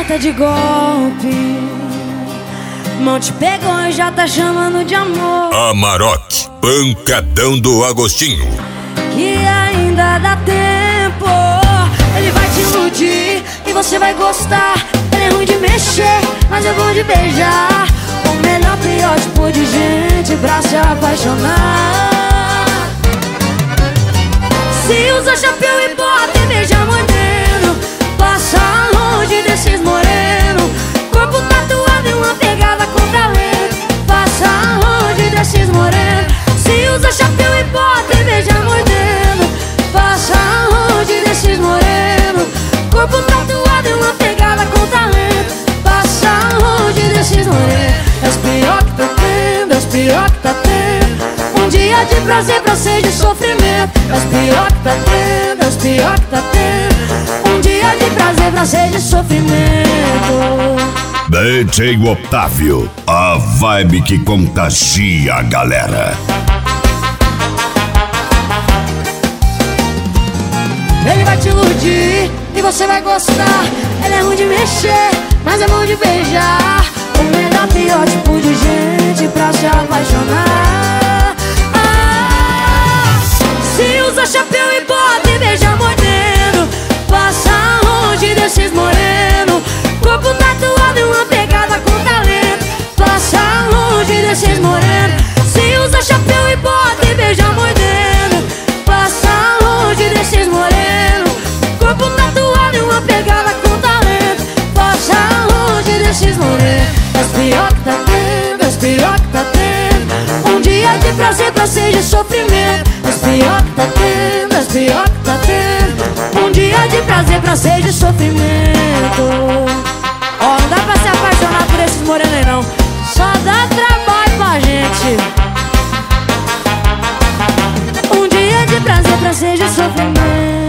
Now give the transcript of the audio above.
gosta de golpe. Não te pegou e já tá chamando de amor. Amarok, pancadão do Agostinho. Que ainda dá tempo. Ele vai te iludir e você vai gostar. Ele é ruim de mexer, mas é bom de beijar. O melhor, pior tipo de gente pra se apaixonar. Se usa chapéu e bota e beija moreno, passa longe desses moreno. Corpo tatuado e uma pegada com talento. Passa longe desses moreno. Se usa chapéu e bota e beija moreno, passa longe desses moreno. Corpo tatuado e uma pegada com talento. Passa longe desses moreno. És pior que tá tendo, és pior que tá tendo. Um dia de prazer pra ser de sofrimento. És pior que tá tendo, és pior que tá tendo. Um dia de prazer pra ser de sofrimento. DJ Otávio, a vibe que contagia a galera. Ele vai te iludir e você vai gostar. Ele é ruim de mexer, mas é bom de beijar. O melhor, pior tipo de gente pra se apaixonar. Se usa chapéu e bota e beija moreno, passa longe desses moreno. Corpo tatuado e uma pegada com talento. Passa longe desses moreno. Se usa chapéu e bota e beija moreno, passa longe desses moreno. Corpo tatuado e uma pegada com talento. Passa longe desses moreno. És pior que tá tendo, és pior que tá tendo. Um dia de prazer pra ser de sofrimento. És pior que tá tendo, és pior que tá tendo. Um dia de prazer pra ser de sofrimento. Ó, não dá pra se apaixonar por esses morenos aí não. Só dá trabalho pra gente. Um dia de prazer pra ser de sofrimento.